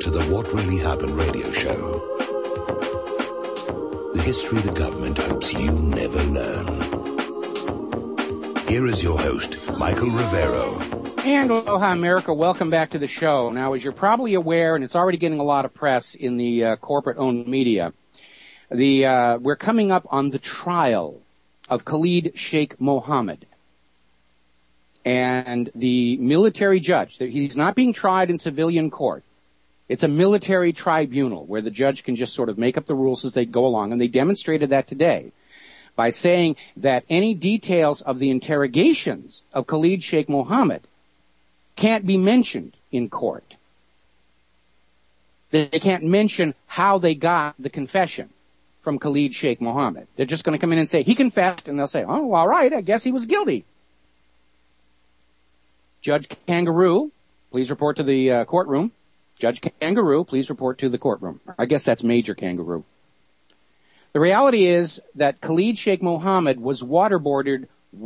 to the What Really Happened radio show. The history the government hopes you never learn. Here is your host, Michael Rivero. And aloha, America. Welcome back to the show. Now, as you're probably aware, and it's already getting a lot of press in the corporate-owned media, we're coming up on the trial of Khalid Sheikh Mohammed. And the military judge, he's not being tried in civilian court. It's a military tribunal where the judge can just sort of make up the rules as they go along. And they demonstrated that today by saying that any details of the interrogations of Khalid Sheikh Mohammed can't be mentioned in court. They can't mention how they got the confession from Khalid Sheikh Mohammed. They're just going to come in and say, he confessed, and they'll say, oh, all right, I guess he was guilty. Judge Kangaroo, please report to the courtroom. Judge Kangaroo, please report to the courtroom. I guess that's Major Kangaroo. The reality is that Khalid Sheikh Mohammed was waterboarded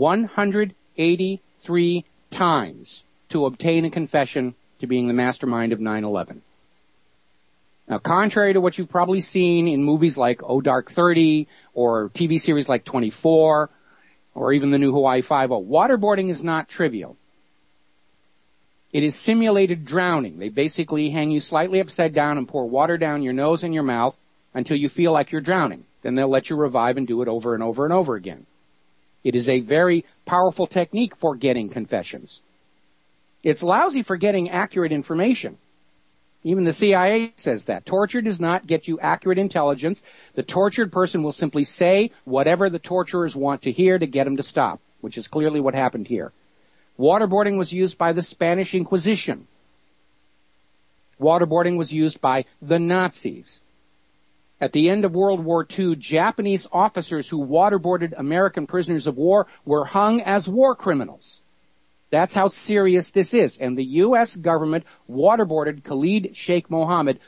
183 times to obtain a confession to being the mastermind of 9/11. Now, contrary to what you've probably seen in movies like Oh Dark 30 or TV series like 24 or even the new Hawaii Five-0, waterboarding is not trivial. It is simulated drowning. They basically hang you slightly upside down and pour water down your nose and your mouth until you feel like you're drowning. Then they'll let you revive and do it over and over and over again. It is a very powerful technique for getting confessions. It's lousy for getting accurate information. Even the CIA says that. Torture does not get you accurate intelligence. The tortured person will simply say whatever the torturers want to hear to get them to stop, which is clearly what happened here. Waterboarding was used by the Spanish Inquisition. Waterboarding was used by the Nazis. At the end of World War II, Japanese officers who waterboarded American prisoners of war were hung as war criminals. That's how serious this is. And the U.S. government waterboarded Khalid Sheikh Mohammed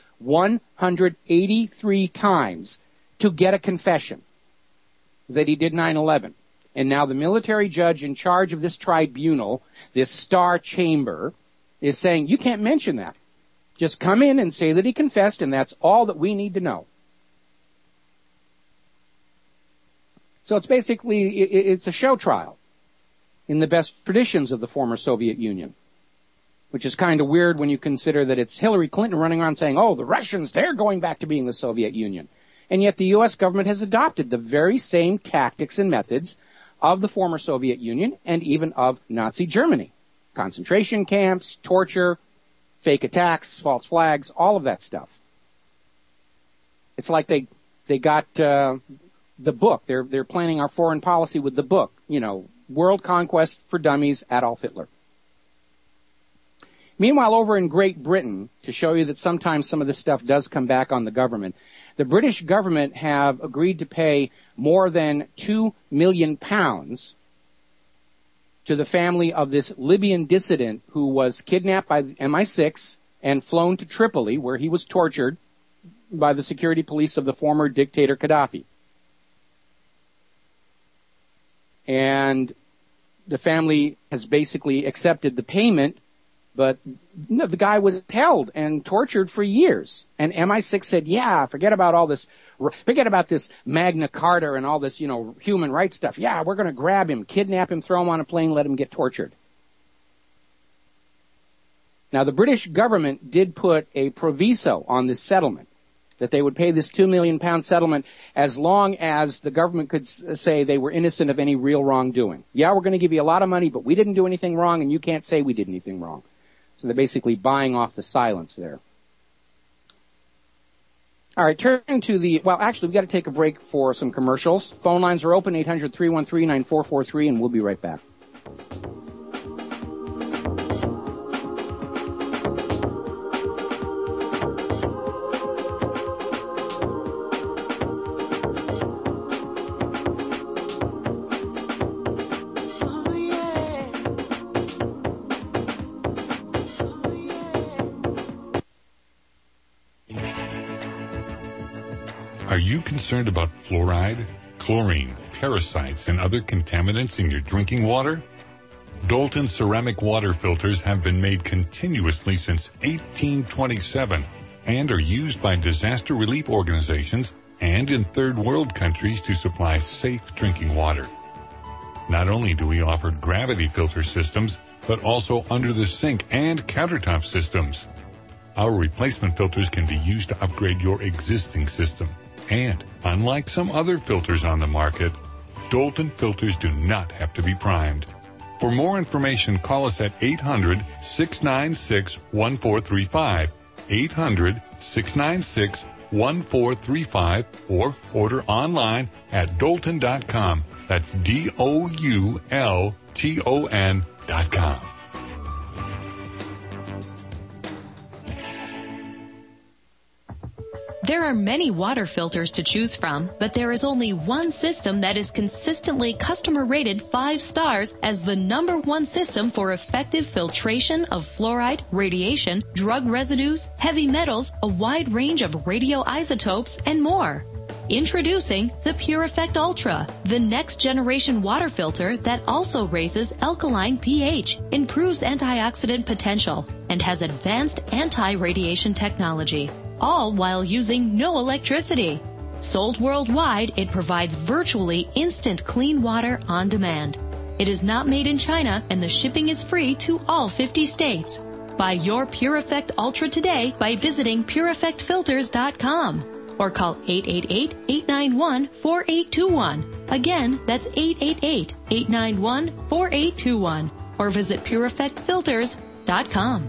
183 times to get a confession that he did 9/11. And now the military judge in charge of this tribunal, this star chamber, is saying, you can't mention that. Just come in and say that he confessed, and that's all that we need to know. So it's basically, it's a show trial in the best traditions of the former Soviet Union, which is kind of weird when you consider that it's Hillary Clinton running around saying, oh, the Russians, they're going back to being the Soviet Union. And yet the U.S. government has adopted the very same tactics and methods of the former Soviet Union and even of Nazi Germany. Concentration camps, torture, fake attacks, false flags, all of that stuff. It's like they got the book. They're planning our foreign policy with the book, World Conquest for Dummies, Adolf Hitler. Meanwhile, over in Great Britain, to show you that sometimes some of this stuff does come back on the government, the British government have agreed to pay more than £2 million to the family of this Libyan dissident who was kidnapped by MI6 and flown to Tripoli, where he was tortured by the security police of the former dictator Gaddafi. And the family has basically accepted the payment, but the guy was held and tortured for years. And MI6 said, yeah, forget about this Magna Carta and all this, human rights stuff. Yeah, we're going to grab him, kidnap him, throw him on a plane, let him get tortured. Now, the British government did put a proviso on this settlement, that they would pay this £2 million settlement as long as the government could say they were innocent of any real wrongdoing. Yeah, we're going to give you a lot of money, but we didn't do anything wrong, and you can't say we did anything wrong. So they're basically buying off the silence there. All right, turning to we've got to take a break for some commercials. Phone lines are open, 800-313-9443, and we'll be right back. Are you concerned about fluoride, chlorine, parasites, and other contaminants in your drinking water? Dalton ceramic water filters have been made continuously since 1827 and are used by disaster relief organizations and in third world countries to supply safe drinking water. Not only do we offer gravity filter systems, but also under the sink and countertop systems. Our replacement filters can be used to upgrade your existing system. And unlike some other filters on the market, Dolton filters do not have to be primed. For more information, call us at 800-696-1435, 800-696-1435, or order online at Dolton.com. That's DOULTON.com. There are many water filters to choose from, but there is only one system that is consistently customer rated 5 stars as the #1 system for effective filtration of fluoride, radiation, drug residues, heavy metals, a wide range of radioisotopes, and more. Introducing the PureEffect Ultra, the next generation water filter that also raises alkaline pH, improves antioxidant potential, and has advanced anti-radiation technology, all while using no electricity. Sold worldwide, it provides virtually instant clean water on demand. It is not made in China, and the shipping is free to all 50 states. Buy your PureEffect Ultra today by visiting PureEffectFilters.com. or call 888-891-4821. Again, that's 888-891-4821. Or visit PureEffectFilters.com.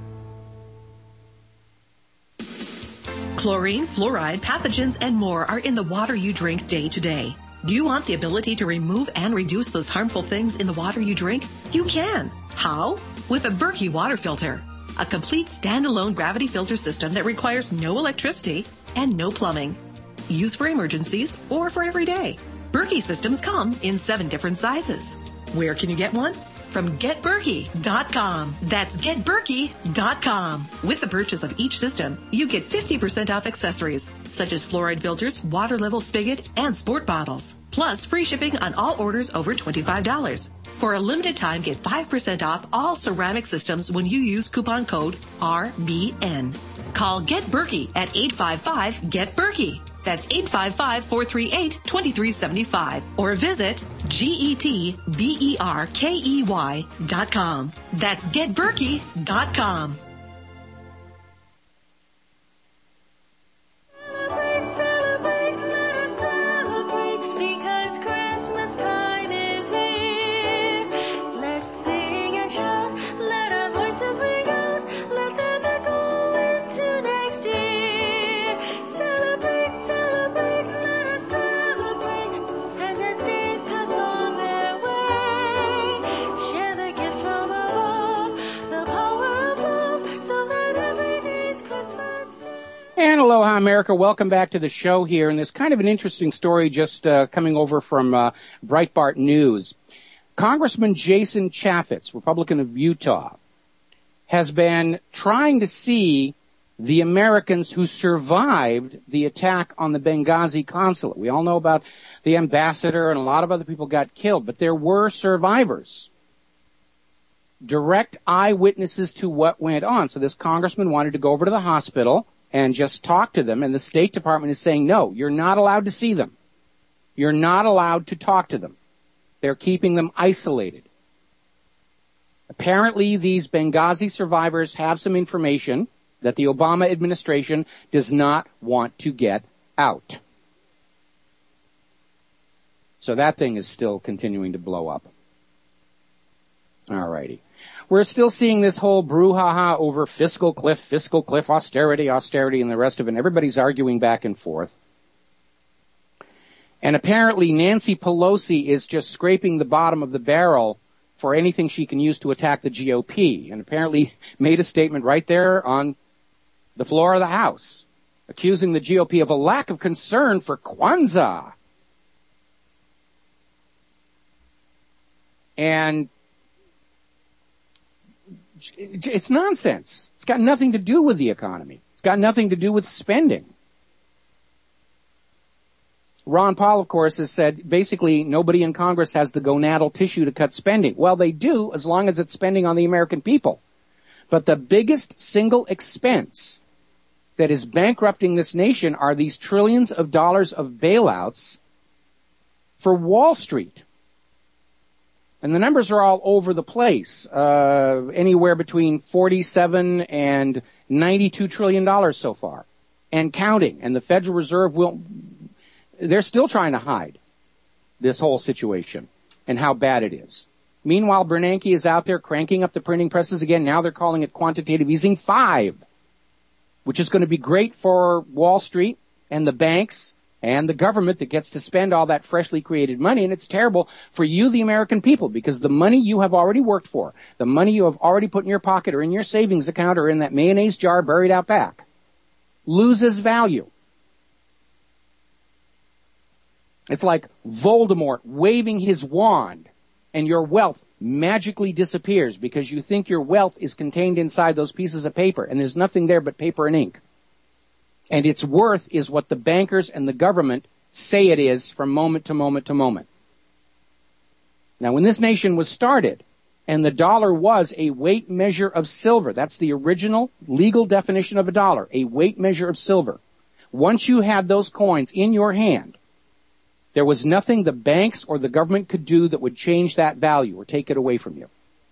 Chlorine, fluoride, pathogens, and more are in the water you drink day to day. Do you want the ability to remove and reduce those harmful things in the water you drink? You can. How? With a Berkey water filter. A complete standalone gravity filter system that requires no electricity and no plumbing. Used for emergencies or for every day. Berkey systems come in 7 different sizes. Where can you get one? From GetBerkey.com. That's GetBerkey.com. With the purchase of each system, you get 50% off accessories, such as fluoride filters, water level spigot, and sport bottles. Plus, free shipping on all orders over $25. For a limited time, get 5% off all ceramic systems when you use coupon code RBN. Call Get Berkey at 855-GET-BERKEY. That's 855-438-2375. Or visit GetBerkey.com. That's GetBerkey.com. And aloha, America. Welcome back to the show here. And there's kind of an interesting story just coming over from Breitbart News. Congressman Jason Chaffetz, Republican of Utah, has been trying to see the Americans who survived the attack on the Benghazi consulate. We all know about the ambassador and a lot of other people got killed, but there were survivors. Direct eyewitnesses to what went on. So this congressman wanted to go over to the hospital and just talk to them, and the State Department is saying, no, you're not allowed to see them. You're not allowed to talk to them. They're keeping them isolated. Apparently, these Benghazi survivors have some information that the Obama administration does not want to get out. So that thing is still continuing to blow up. All righty. We're still seeing this whole brouhaha over fiscal cliff, austerity, and the rest of it. And everybody's arguing back and forth. And apparently Nancy Pelosi is just scraping the bottom of the barrel for anything she can use to attack the GOP. And apparently made a statement right there on the floor of the House, accusing the GOP of a lack of concern for Kwanzaa. And it's nonsense. It's got nothing to do with the economy. It's got nothing to do with spending. Ron Paul, of course, has said basically nobody in Congress has the gonadal tissue to cut spending. Well, they do as long as it's spending on the American people. But the biggest single expense that is bankrupting this nation are these trillions of dollars of bailouts for Wall Street. And the numbers are all over the place, anywhere between $47 and $92 trillion so far, and counting. And the Federal Reserve they're still trying to hide this whole situation and how bad it is. Meanwhile, Bernanke is out there cranking up the printing presses again. Now they're calling it quantitative easing 5, which is going to be great for Wall Street and the banks and the government that gets to spend all that freshly created money. And it's terrible for you, the American people, because the money you have already worked for, the money you have already put in your pocket or in your savings account or in that mayonnaise jar buried out back, loses value. It's like Voldemort waving his wand and your wealth magically disappears because you think your wealth is contained inside those pieces of paper, and there's nothing there but paper and ink. And its worth is what the bankers and the government say it is from moment to moment to moment. Now, when this nation was started, and the dollar was a weight measure of silver, that's the original legal definition of a dollar, a weight measure of silver. Once you had those coins in your hand, there was nothing the banks or the government could do that would change that value or take it away from you.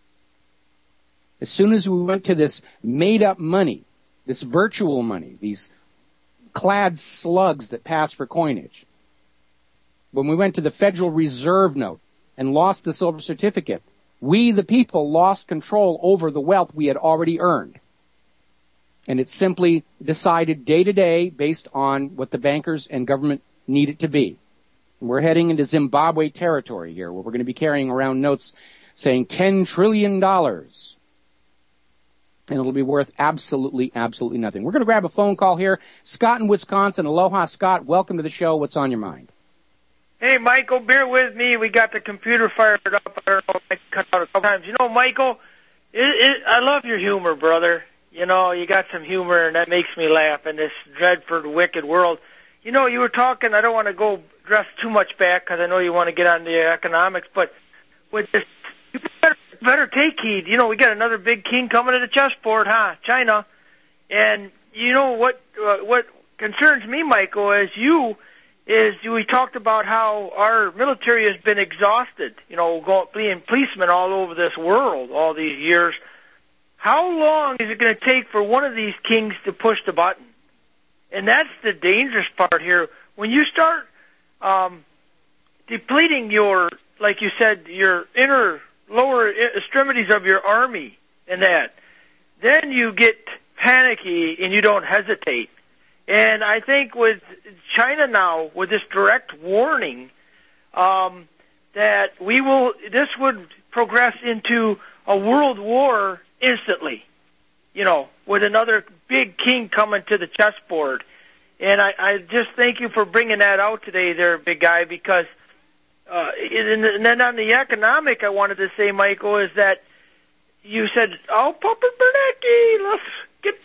As soon as we went to this made-up money, this virtual money, these clad slugs that pass for coinage, when we went to the Federal Reserve note and lost the silver certificate, we, the people, lost control over the wealth we had already earned. And it's simply decided day to day based on what the bankers and government need it to be. We're heading into Zimbabwe territory here, where we're going to be carrying around notes saying $10 trillion. And it'll be worth absolutely nothing. We're going to grab a phone call here. Scott in Wisconsin. Aloha, Scott. Welcome to the show. What's on your mind? Hey, Michael, bear with me. We got the computer fired up. I don't know if I can cut out a couple times. You know, Michael, I love your humor, brother. You know, you got some humor, and that makes me laugh in this dreadful, wicked world. You know, you were talking, I don't want to go dress too much back because I know you want to get on the economics, but with this, you better take heed. You know, we got another big king coming to the chessboard, huh? China. And you know what concerns me, Michael, is we talked about how our military has been exhausted, you know, being policemen all over this world all these years. How long is it going to take for one of these kings to push the button? And that's the dangerous part here. When you start depleting your, like you said, your lower extremities of your army and that, then you get panicky and you don't hesitate. And I think with China now, with this direct warning, that this would progress into a world war instantly, you know, with another big king coming to the chessboard. And I just thank you for bringing that out today there, big guy, because, and then on the economic, I wanted to say, Michael, is that you said, oh, Papa Bernanke, let's get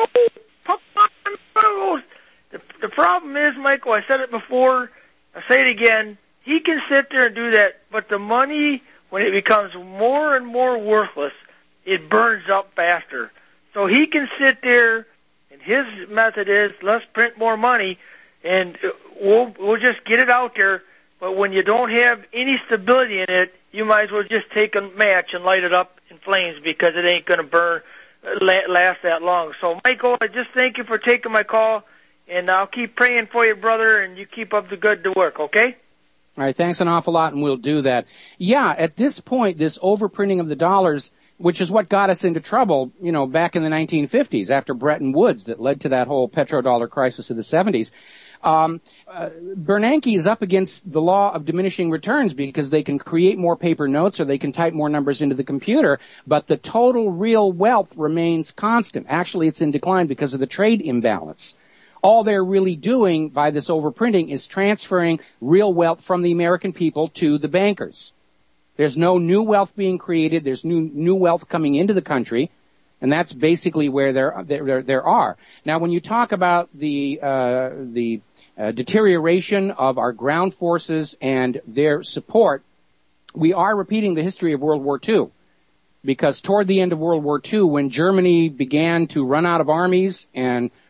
the problem is, Michael, I said it before, I say it again, he can sit there and do that, but the money, when it becomes more and more worthless, it burns up faster. So he can sit there, and his method is, let's print more money, and we'll just get it out there. But when you don't have any stability in it, you might as well just take a match and light it up in flames, because it ain't going to last that long. So, Michael, I just thank you for taking my call, and I'll keep praying for you, brother, and you keep up the good work, okay? All right, thanks an awful lot, and we'll do that. Yeah, at this point, this overprinting of the dollars, which is what got us into trouble, you know, back in the 1950s after Bretton Woods, that led to that whole petrodollar crisis of the 70s. Bernanke is up against the law of diminishing returns because they can create more paper notes or they can type more numbers into the computer, but the total real wealth remains constant. Actually, it's in decline because of the trade imbalance. All they're really doing by this overprinting is transferring real wealth from the American people to the bankers. There's no new wealth being created. There's new wealth coming into the country, and that's basically where there are. Now, when you talk about the deterioration of our ground forces and their support, we are repeating the history of World War II, because toward the end of World War II, when Germany began to run out of armies and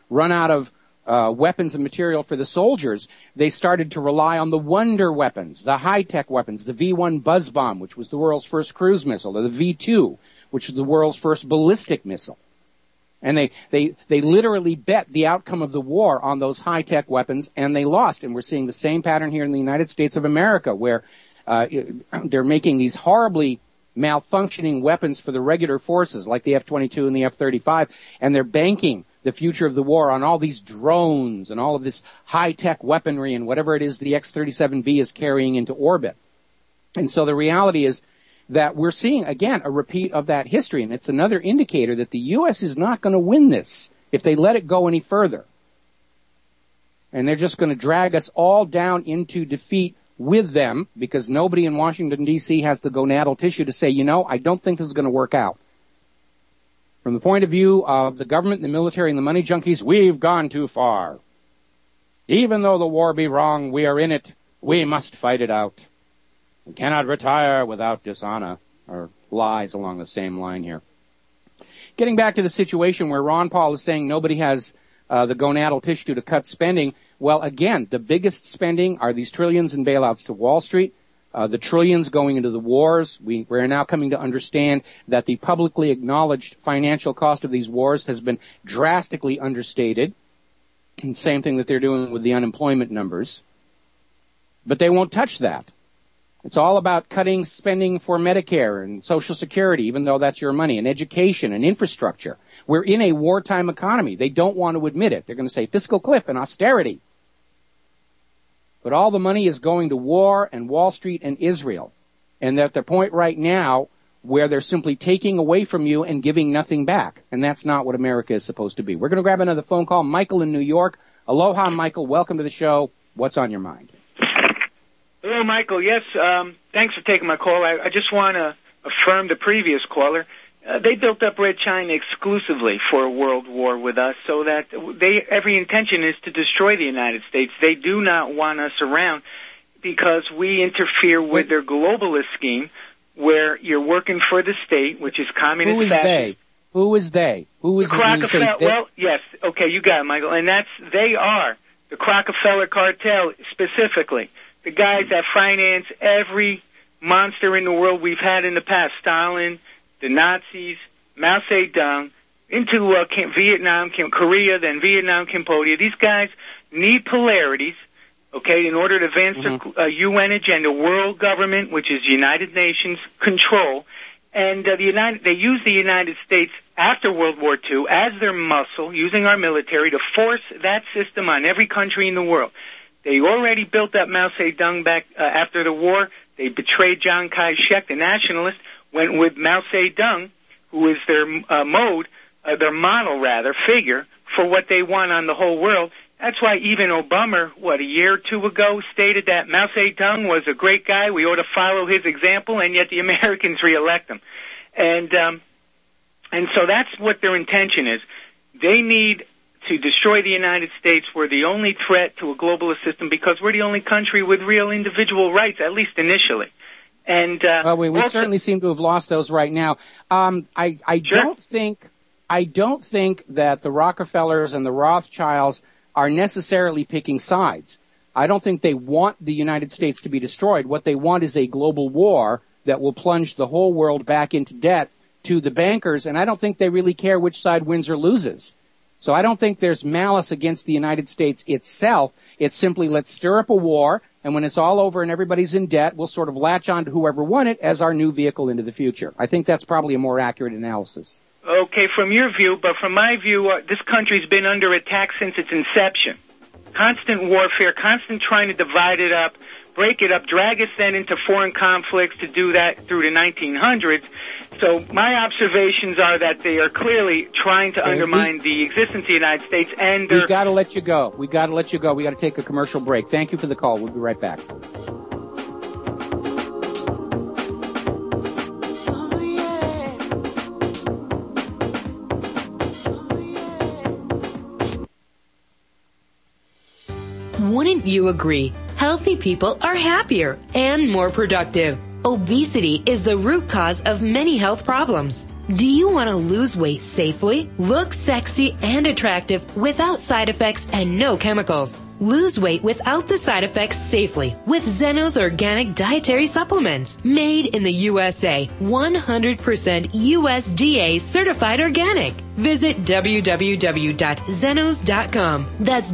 run out of weapons and material for the soldiers, they started to rely on the wonder weapons, the high-tech weapons, the V-1 Buzz Bomb, which was the world's first cruise missile, or the V-2, which was the world's first ballistic missile. And they literally bet the outcome of the war on those high-tech weapons, and they lost. And we're seeing the same pattern here in the United States of America, where they're making these horribly malfunctioning weapons for the regular forces, like the F-22 and the F-35, and they're banking the future of the war on all these drones and all of this high-tech weaponry and whatever it is the X-37B is carrying into orbit. And so the reality is that we're seeing, again, a repeat of that history, and it's another indicator that the U.S. is not going to win this if they let it go any further. And they're just going to drag us all down into defeat with them, because nobody in Washington, D.C. has the gonadal tissue to say, I don't think this is going to work out. From the point of view of the government, the military, and the money junkies, we've gone too far. Even though the war be wrong, we are in it. We must fight it out. We cannot retire without dishonor, or lies along the same line here. Getting back to the situation where Ron Paul is saying nobody has the gonadal tissue to cut spending, well, again, the biggest spending are these trillions in bailouts to Wall Street, the trillions going into the wars. We're now coming to understand that the publicly acknowledged financial cost of these wars has been drastically understated. Same thing that they're doing with the unemployment numbers. But they won't touch that. It's all about cutting spending for Medicare and Social Security, even though that's your money, and education and infrastructure. We're in a wartime economy. They don't want to admit it. They're going to say fiscal cliff and austerity. But all the money is going to war and Wall Street and Israel. And they're at the point right now where they're simply taking away from you and giving nothing back. And that's not what America is supposed to be. We're going to grab another phone call. Michael in New York. Aloha, Michael. Welcome to the show. What's on your mind? Hello, Michael. Yes, thanks for taking my call. I just want to affirm the previous caller. They built up Red China exclusively for a world war with us, so that every intention is to destroy the United States. They do not want us around because we interfere with their globalist scheme, where you're working for the state, which is communist. Who is they? Who is they? Who is the Rockefeller? Well, yes, okay, you got it, Michael, and they are the Rockefeller cartel specifically, the guys that finance every monster in the world we've had in the past: Stalin, the Nazis, Mao Zedong, into Vietnam, Korea, then Vietnam, Cambodia. These guys need polarities, okay, in order to advance their UN agenda, world government, which is United Nations control. And they use the United States after World War II as their muscle, using our military to force that system on every country in the world. They already built up Mao Zedong back after the war. They betrayed Chiang Kai-shek, the nationalist, went with Mao Zedong, who is their model figure for what they want on the whole world. That's why even Obama, a year or two ago, stated that Mao Zedong was a great guy. We ought to follow his example, and yet the Americans reelect him. And so that's what their intention is. They need to destroy the United States. We're the only threat to a globalist system because we're the only country with real individual rights, at least initially. And we certainly seem to have lost those right now. I don't think that the Rockefellers and the Rothschilds are necessarily picking sides. I don't think they want the United States to be destroyed. What they want is a global war that will plunge the whole world back into debt to the bankers, and I don't think they really care which side wins or loses. So I don't think there's malice against the United States itself. It's simply, let's stir up a war, and when it's all over and everybody's in debt, we'll sort of latch on to whoever won it as our new vehicle into the future. I think that's probably a more accurate analysis. Okay, from your view, but from my view, this country's been under attack since its inception. Constant warfare, constant trying to divide it up, break it up, drag us then into foreign conflicts to do that through the 1900s. So my observations are that they are clearly trying to undermine the existence of the United States. And we got to let you go. We got to take a commercial break. Thank you for the call. We'll be right back. Wouldn't you agree? Healthy people are happier and more productive. Obesity is the root cause of many health problems. Do you want to lose weight safely, look sexy and attractive without side effects and no chemicals? Lose weight without the side effects safely with Zenos Organic Dietary Supplements. Made in the USA, 100% USDA certified organic. Visit www.zenos.com. That's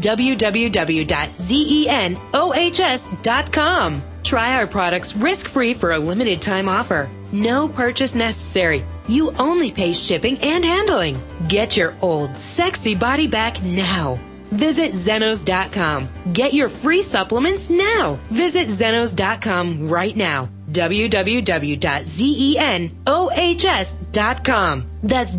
www.zenos.com. Try our products risk-free for a limited time offer. No purchase necessary. You only pay shipping and handling. Get your old, sexy body back now. Visit Zenos.com. Get your free supplements now. Visit Zenos.com right now. www.zenos.com. That's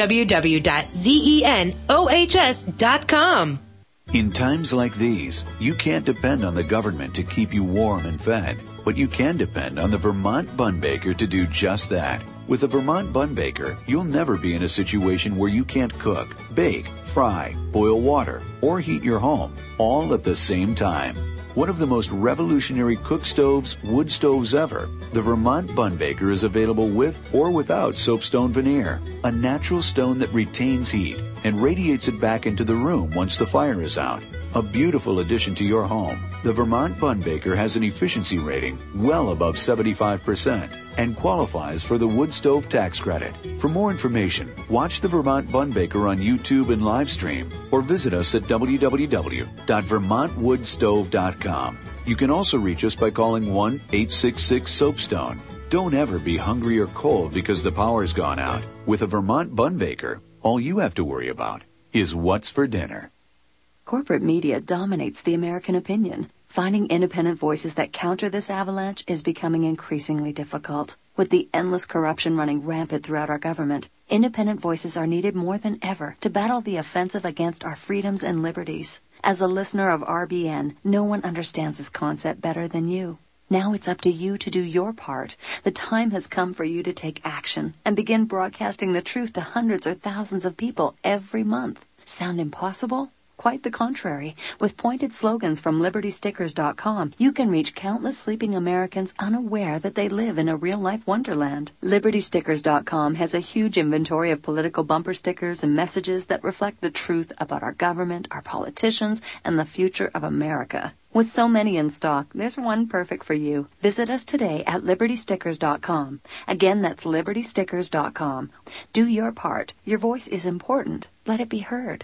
www.zenos.com. In times like these, you can't depend on the government to keep you warm and fed, but you can depend on the Vermont Bun Baker to do just that. With the Vermont Bun Baker, you'll never be in a situation where you can't cook, bake, fry, boil water, or heat your home, all at the same time. One of the most revolutionary cook stoves, wood stoves ever, the Vermont Bun Baker is available with or without soapstone veneer, a natural stone that retains heat and radiates it back into the room once the fire is out. A beautiful addition to your home. The Vermont Bun Baker has an efficiency rating well above 75% and qualifies for the wood stove tax credit. For more information, watch the Vermont Bun Baker on YouTube and live stream or visit us at www.vermontwoodstove.com. You can also reach us by calling 1-866-SOAPSTONE. Don't ever be hungry or cold because the power's gone out. With a Vermont Bun Baker, all you have to worry about is what's for dinner. Corporate media dominates the American opinion. Finding independent voices that counter this avalanche is becoming increasingly difficult. With the endless corruption running rampant throughout our government, independent voices are needed more than ever to battle the offensive against our freedoms and liberties. As a listener of RBN, no one understands this concept better than you. Now it's up to you to do your part. The time has come for you to take action and begin broadcasting the truth to hundreds or thousands of people every month. Sound impossible? Quite the contrary. With pointed slogans from LibertyStickers.com, you can reach countless sleeping Americans unaware that they live in a real-life wonderland. LibertyStickers.com has a huge inventory of political bumper stickers and messages that reflect the truth about our government, our politicians, and the future of America. With so many in stock, there's one perfect for you. Visit us today at LibertyStickers.com. Again, that's LibertyStickers.com. Do your part. Your voice is important. Let it be heard.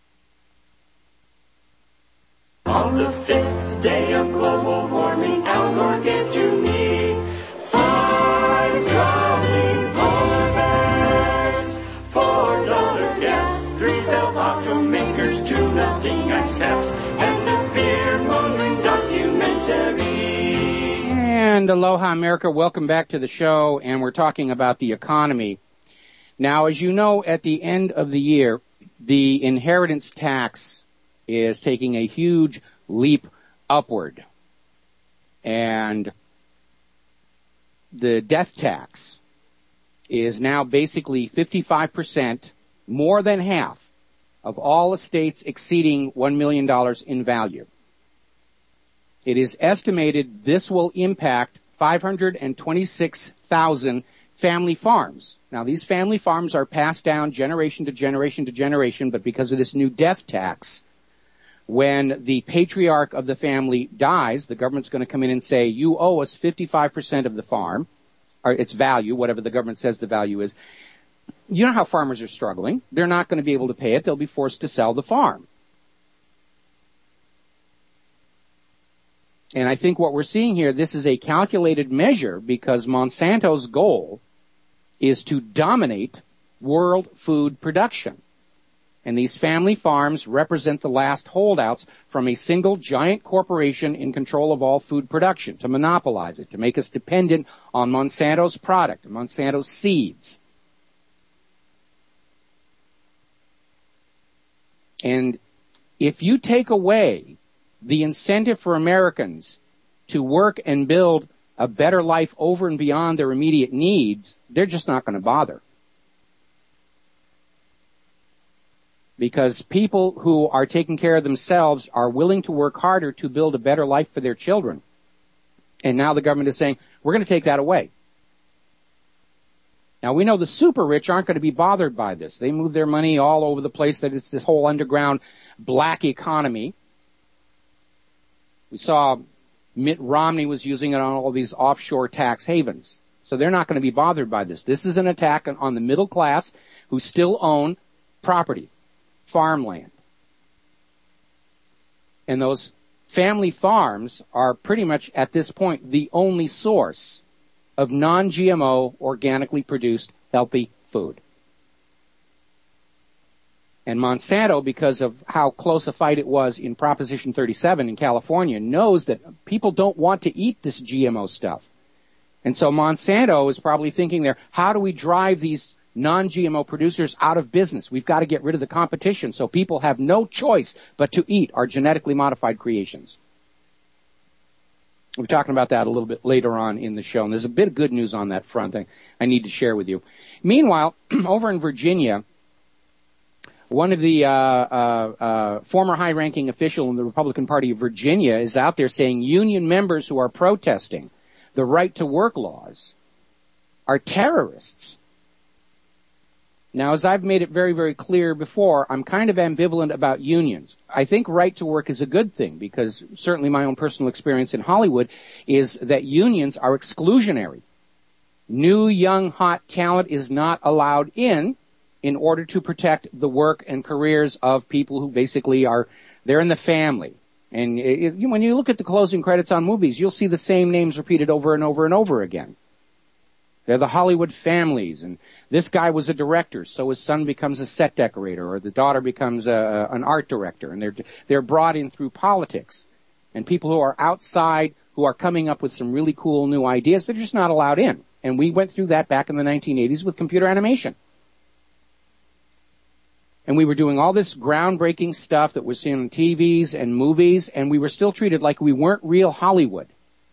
On the fifth day of global warming, Al Gore gave to me 5 drowning polar bears, $4 gas, 3 failed automakers, 2 melting ice caps, and a fear-mongering documentary. And aloha, America. Welcome back to the show, and we're talking about the economy. Now, as you know, at the end of the year, the inheritance tax is taking a huge leap upward. And the death tax is now basically 55%, more than half, of all estates exceeding $1 million in value. It is estimated this will impact 526,000 family farms. Now, these family farms are passed down generation to generation to generation, but because of this new death tax, when the patriarch of the family dies, the government's going to come in and say, you owe us 55% of the farm, or its value, whatever the government says the value is. You know how farmers are struggling. They're not going to be able to pay it. They'll be forced to sell the farm. And I think what we're seeing here, this is a calculated measure because Monsanto's goal is to dominate world food production. And these family farms represent the last holdouts from a single giant corporation in control of all food production, to monopolize it, to make us dependent on Monsanto's product, Monsanto's seeds. And if you take away the incentive for Americans to work and build a better life over and beyond their immediate needs, they're just not going to bother. Because people who are taking care of themselves are willing to work harder to build a better life for their children. And now the government is saying, we're going to take that away. Now, we know the super rich aren't going to be bothered by this. They move their money all over the place, that it's this whole underground black economy. We saw Mitt Romney was using it on all these offshore tax havens. So they're not going to be bothered by this. This is an attack on the middle class who still own property, farmland. And those family farms are pretty much, at this point, the only source of non-GMO, organically produced, healthy food. And Monsanto, because of how close a fight it was in Proposition 37 in California, knows that people don't want to eat this GMO stuff. And so Monsanto is probably thinking there, how do we drive these non-GMO producers out of business? We've got to get rid of the competition so people have no choice but to eat our genetically modified creations. We'll be talking about that a little bit later on in the show, and there's a bit of good news on that front that I need to share with you. Meanwhile, over in Virginia, one of the former high-ranking official in the Republican Party of Virginia is out there saying union members who are protesting the right-to-work laws are terrorists. Now, as I've made it very, very clear before, I'm kind of ambivalent about unions. I think right to work is a good thing because certainly my own personal experience in Hollywood is that unions are exclusionary. New, young, hot talent is not allowed in order to protect the work and careers of people who basically they're in the family. And when you look at the closing credits on movies, you'll see the same names repeated over and over and over again. They're the Hollywood families, and this guy was a director, so his son becomes a set decorator, or the daughter becomes an art director, and they're brought in through politics. And people who are outside, who are coming up with some really cool new ideas, they're just not allowed in. And we went through that back in the 1980s with computer animation. And we were doing all this groundbreaking stuff that was seen on TVs and movies, and we were still treated like we weren't real Hollywood.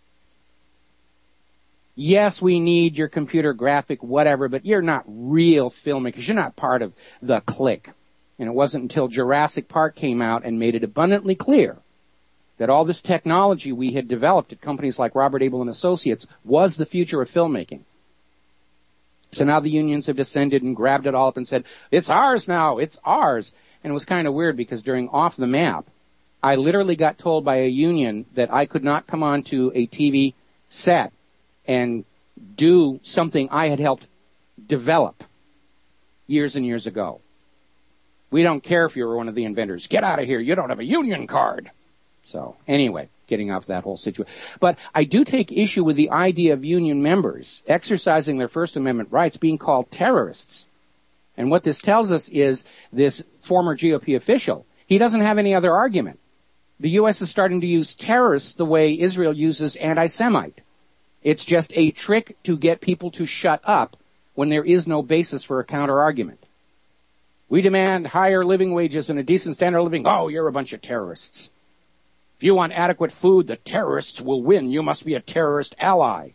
Yes, we need your computer graphic, whatever, but you're not real filmmakers. You're not part of the clique. And it wasn't until Jurassic Park came out and made it abundantly clear that all this technology we had developed at companies like Robert Abel and Associates was the future of filmmaking. So now the unions have descended and grabbed it all up and said, it's ours now, it's ours. And it was kind of weird because during Off the Map, I literally got told by a union that I could not come onto a TV set and do something I had helped develop years and years ago. We don't care if you're one of the inventors. Get out of here. You don't have a union card. So anyway, getting off that whole situation. But I do take issue with the idea of union members exercising their First Amendment rights being called terrorists. And what this tells us is this former GOP official, he doesn't have any other argument. The U.S. is starting to use terrorists the way Israel uses anti-Semite. It's just a trick to get people to shut up when there is no basis for a counter-argument. We demand higher living wages and a decent standard of living. Oh, you're a bunch of terrorists. If you want adequate food, the terrorists will win. You must be a terrorist ally.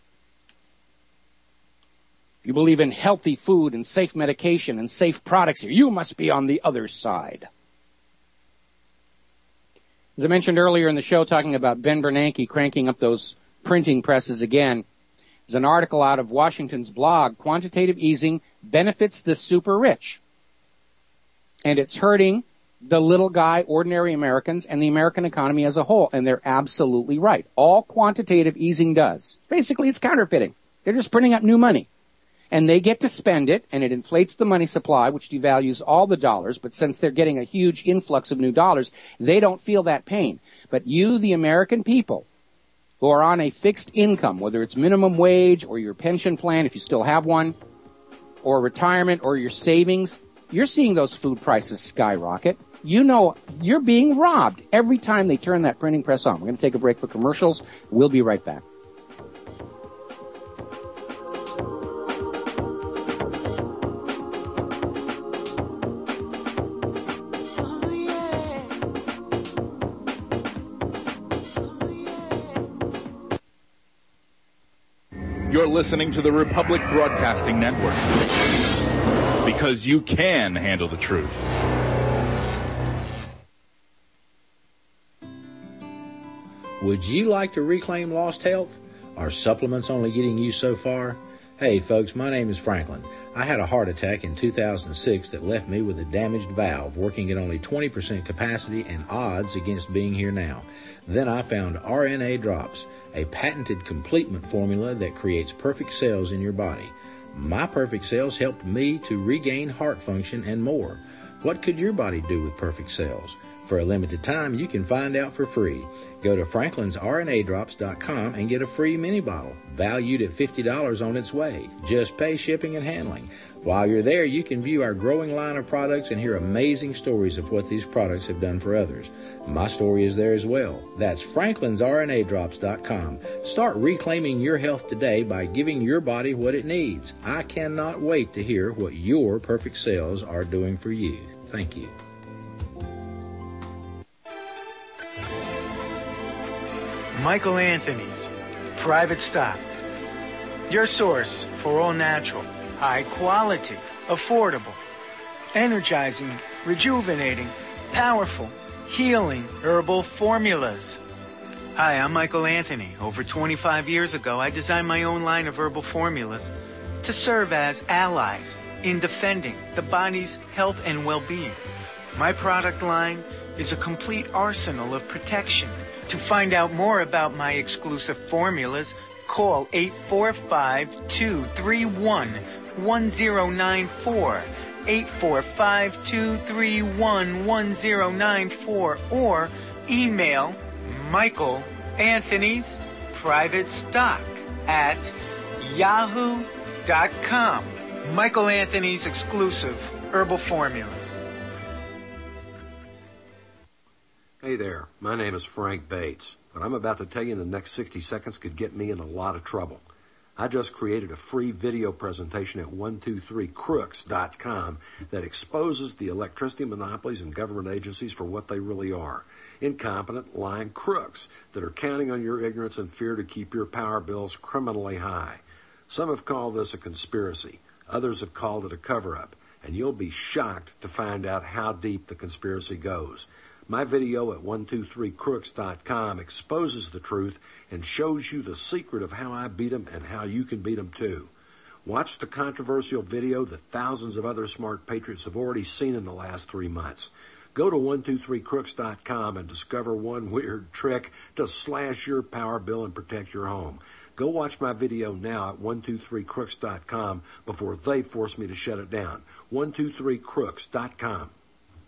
If you believe in healthy food and safe medication and safe products, you must be on the other side. As I mentioned earlier in the show, talking about Ben Bernanke cranking up those printing presses again, there's an article out of Washington's blog, Quantitative Easing Benefits the Super Rich. And it's hurting the little guy, ordinary Americans, and the American economy as a whole. And they're absolutely right. All quantitative easing does, basically it's counterfeiting. They're just printing up new money. And they get to spend it, and it inflates the money supply, which devalues all the dollars. But since they're getting a huge influx of new dollars, they don't feel that pain. But you, the American people, who are on a fixed income, whether it's minimum wage or your pension plan, if you still have one, or retirement or your savings, you're seeing those food prices skyrocket. You know you're being robbed every time they turn that printing press on. We're going to take a break for commercials. We'll be right back. You're listening to the Republic Broadcasting Network, because you can handle the truth. Would you like to reclaim lost health? Are supplements only getting you so far? Hey folks, my name is Franklin. I had a heart attack in 2006 that left me with a damaged valve working at only 20% capacity and odds against being here now. Then I found RNA Drops, a patented completement formula that creates perfect cells in your body. My perfect cells helped me to regain heart function and more. What could your body do with perfect cells? For a limited time, you can find out for free. Go to franklinsrnadrops.com and get a free mini bottle, valued at $50 on its way. Just pay shipping and handling. While you're there, you can view our growing line of products and hear amazing stories of what these products have done for others. My story is there as well. That's franklinsrnadrops.com. Start reclaiming your health today by giving your body what it needs. I cannot wait to hear what your perfect cells are doing for you. Thank you. Michael Anthony's Private Stock. Your source for all natural, high quality, affordable, energizing, rejuvenating, powerful, healing herbal formulas. Hi, I'm Michael Anthony. Over 25 years ago, I designed my own line of herbal formulas to serve as allies in defending the body's health and well-being. My product line is a complete arsenal of protection. To find out more about my exclusive formulas, call 845-231-1094, 845-231-1094, or email Michael Anthony's Private Stock at yahoo.com. Michael Anthony's exclusive herbal formulas. Hey there, my name is Frank Bates. What I'm about to tell you in the next 60 seconds could get me in a lot of trouble. I just created a free video presentation at 123crooks.com that exposes the electricity monopolies and government agencies for what they really are. Incompetent, lying crooks that are counting on your ignorance and fear to keep your power bills criminally high. Some have called this a conspiracy. Others have called it a cover-up. And you'll be shocked to find out how deep the conspiracy goes. My video at 123crooks.com exposes the truth and shows you the secret of how I beat them and how you can beat them too. Watch the controversial video that thousands of other smart patriots have already seen in the last 3 months. Go to 123crooks.com and discover one weird trick to slash your power bill and protect your home. Go watch my video now at 123crooks.com before they force me to shut it down. 123crooks.com.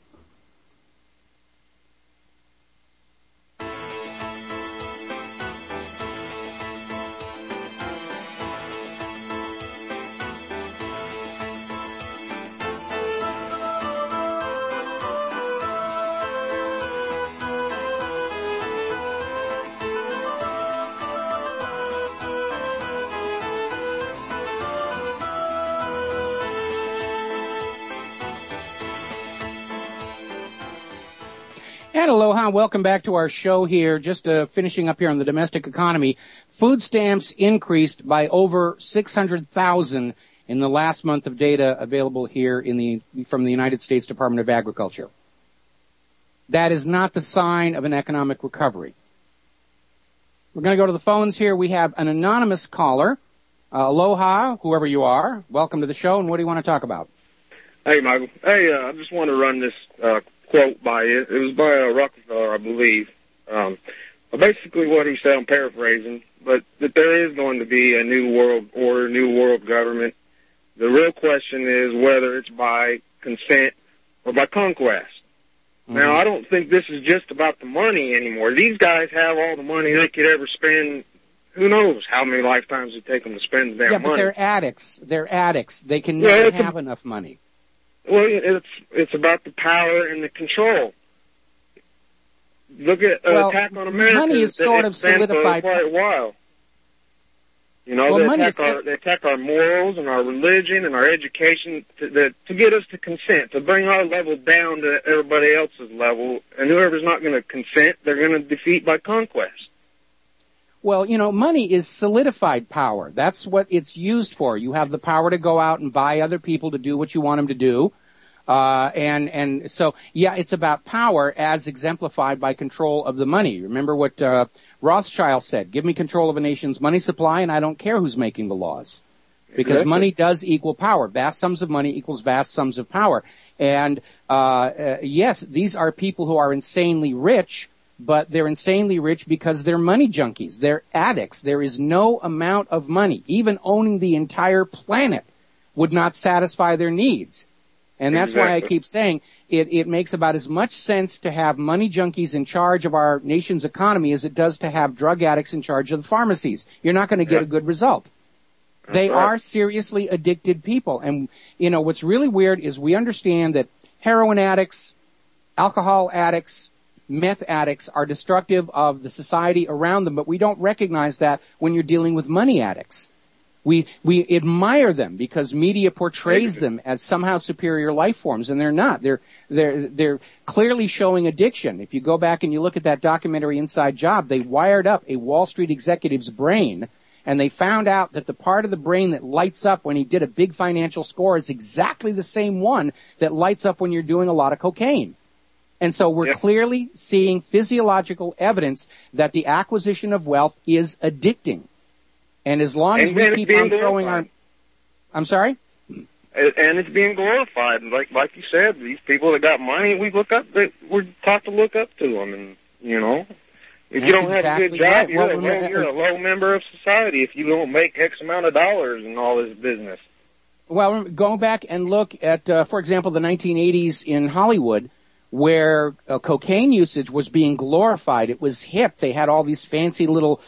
And aloha, welcome back to our show here. Just finishing up here on the domestic economy. Food stamps increased by over 600,000 in the last month of data available here from the United States Department of Agriculture. That is not the sign of an economic recovery. We're going to go to the phones here. We have an anonymous caller. Aloha, whoever you are. Welcome to the show, and what do you want to talk about? Hey, Michael. Hey, I just want to run this quote by you. It was by Rockefeller, I believe. Basically what he said, I'm paraphrasing, but that there is going to be a new world order, new world government. The real question is whether it's by consent or by conquest. Mm-hmm. Now, I don't think this is just about the money anymore. These guys have all the money they could ever spend. Who knows how many lifetimes it take them to spend their money. Yeah, but they're addicts. They're addicts. They can never have enough money. Well, it's about the power and the control. Look at attack on America. Money is sort of solidified. For quite a while. You know, they attack our morals and our religion and our education to get us to consent, to bring our level down to everybody else's level. And whoever's not going to consent, they're going to defeat by conquest. Well, you know, money is solidified power. That's what it's used for. You have the power to go out and buy other people to do what you want them to do. And so, yeah, it's about power as exemplified by control of the money. Remember what Rothschild said, give me control of a nation's money supply and I don't care who's making the laws. Because Exactly. money does equal power. Vast sums of money equals vast sums of power. And yes, these are people who are insanely rich, but they're insanely rich because they're money junkies. They're addicts. There is no amount of money, even owning the entire planet, would not satisfy their needs. And that's why I keep saying it makes about as much sense to have money junkies in charge of our nation's economy as it does to have drug addicts in charge of the pharmacies. You're not going to get a good result. They are seriously addicted people. And, what's really weird is we understand that heroin addicts, alcohol addicts, meth addicts are destructive of the society around them, but we don't recognize that when you're dealing with money addicts. We admire them because media portrays them as somehow superior life forms, and they're not. They're clearly showing addiction. If you go back and you look at that documentary Inside Job, they wired up a Wall Street executive's brain, and they found out that the part of the brain that lights up when he did a big financial score is exactly the same one that lights up when you're doing a lot of cocaine. And so we're clearly seeing physiological evidence that the acquisition of wealth is addicting. And as long as we keep on throwing our... I'm sorry? And it's being glorified. Like you said, these people that got money, we're taught to look up to them. And, if you don't have a good job, you're a low member of society if you don't make X amount of dollars in all this business. Well, go back and look at, for example, the 1980s in Hollywood, where cocaine usage was being glorified. It was hip. They had all these fancy little,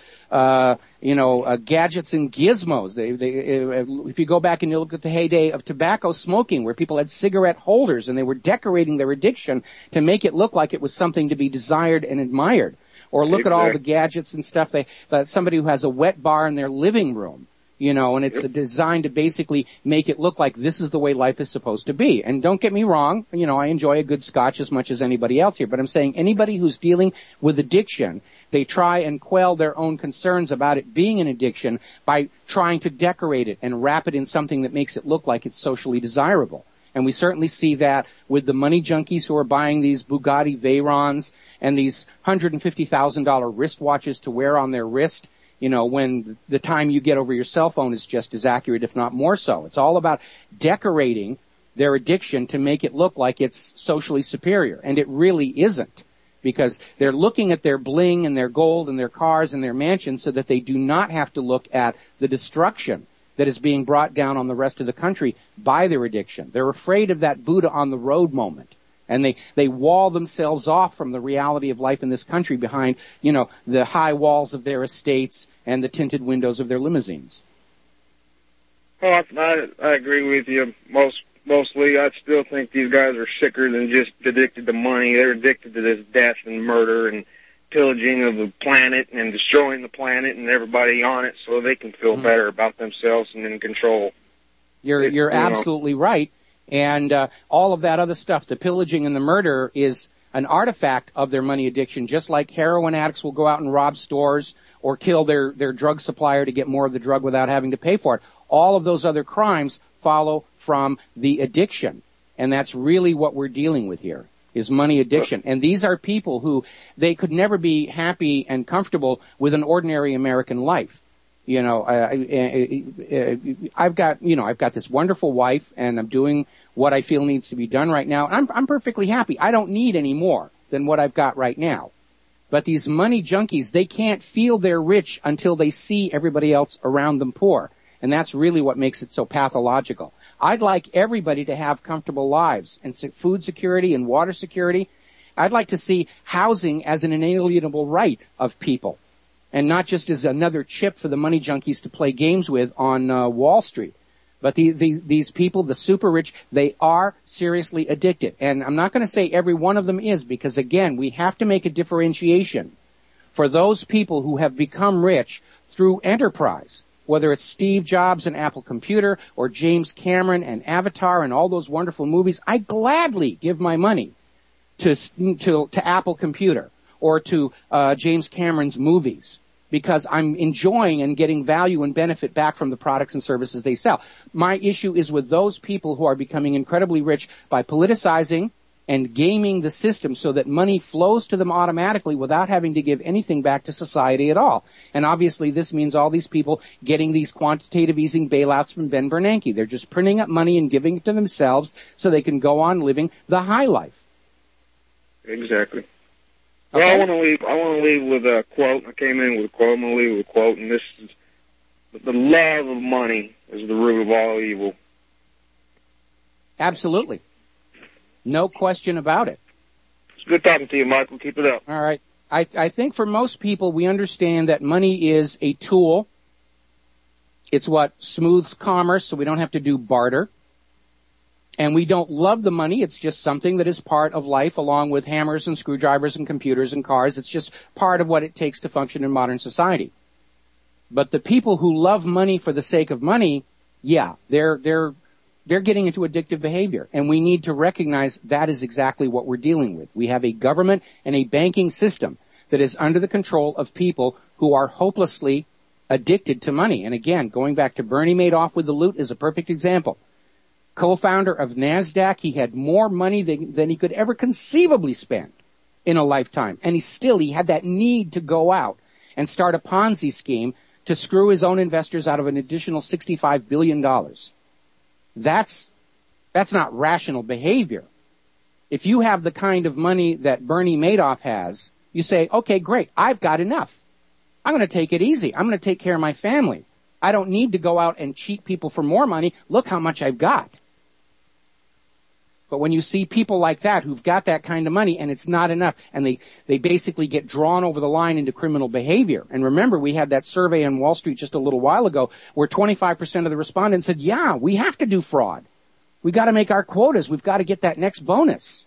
gadgets and gizmos. If you go back and you look at the heyday of tobacco smoking, where people had cigarette holders and they were decorating their addiction to make it look like it was something to be desired and admired. Or look at all the gadgets and stuff. Somebody who has a wet bar in their living room, and it's designed to basically make it look like this is the way life is supposed to be. And don't get me wrong, I enjoy a good scotch as much as anybody else here, but I'm saying anybody who's dealing with addiction, they try and quell their own concerns about it being an addiction by trying to decorate it and wrap it in something that makes it look like it's socially desirable. And we certainly see that with the money junkies who are buying these Bugatti Veyrons and these $150,000 wristwatches to wear on their wrist, when the time you get over your cell phone is just as accurate, if not more so. It's all about decorating their addiction to make it look like it's socially superior. And it really isn't, because they're looking at their bling and their gold and their cars and their mansions so that they do not have to look at the destruction that is being brought down on the rest of the country by their addiction. They're afraid of that Buddha on the road moment. And they wall themselves off from the reality of life in this country behind, the high walls of their estates and the tinted windows of their limousines. Well, I agree with you mostly. I still think these guys are sicker than just addicted to money. They're addicted to this death and murder and pillaging of the planet and destroying the planet and everybody on it so they can feel better about themselves and in control. You're absolutely right. And all of that other stuff, the pillaging and the murder, is an artifact of their money addiction, just like heroin addicts will go out and rob stores or kill their drug supplier to get more of the drug without having to pay for it. All of those other crimes follow from the addiction. And that's really what we're dealing with here, is money addiction. And these are people who, they could never be happy and comfortable with an ordinary American life. I've got this wonderful wife, and I'm doing what I feel needs to be done right now. And I'm perfectly happy. I don't need any more than what I've got right now. But these money junkies, they can't feel they're rich until they see everybody else around them poor. And that's really what makes it so pathological. I'd like everybody to have comfortable lives and food security and water security. I'd like to see housing as an inalienable right of people, and not just as another chip for the money junkies to play games with on Wall Street. But these people, the super rich, they are seriously addicted. And I'm not going to say every one of them is, because, again, we have to make a differentiation for those people who have become rich through enterprise, whether it's Steve Jobs and Apple Computer or James Cameron and Avatar and all those wonderful movies. I gladly give my money to Apple Computer or to James Cameron's movies, because I'm enjoying and getting value and benefit back from the products and services they sell. My issue is with those people who are becoming incredibly rich by politicizing and gaming the system so that money flows to them automatically without having to give anything back to society at all. And obviously this means all these people getting these quantitative easing bailouts from Ben Bernanke. They're just printing up money and giving it to themselves so they can go on living the high life. Exactly. Okay. Well, I want to leave with a quote. I came in with a quote. I'm going to leave with a quote, and this is: "The love of money is the root of all evil." Absolutely. No question about it. It's good talking to you, Michael. Keep it up. All right. I think for most people, we understand that money is a tool. It's what smooths commerce, so we don't have to do barter. And we don't love the money. It's just something that is part of life, along with hammers and screwdrivers and computers and cars. It's just part of what it takes to function in modern society. But the people who love money for the sake of money, yeah, they're getting into addictive behavior. And we need to recognize that is exactly what we're dealing with. We have a government and a banking system that is under the control of people who are hopelessly addicted to money. And again, going back to Bernie Madoff with the loot is a perfect example. Co-founder of NASDAQ, he had more money than he could ever conceivably spend in a lifetime. And he had that need to go out and start a Ponzi scheme to screw his own investors out of an additional $65 billion. That's not rational behavior. If you have the kind of money that Bernie Madoff has, you say, okay, great, I've got enough. I'm going to take it easy. I'm going to take care of my family. I don't need to go out and cheat people for more money. Look how much I've got. But when you see people like that who've got that kind of money and it's not enough, and they basically get drawn over the line into criminal behavior. And remember, we had that survey on Wall Street just a little while ago where 25% of the respondents said, yeah, we have to do fraud. We've got to make our quotas. We've got to get that next bonus.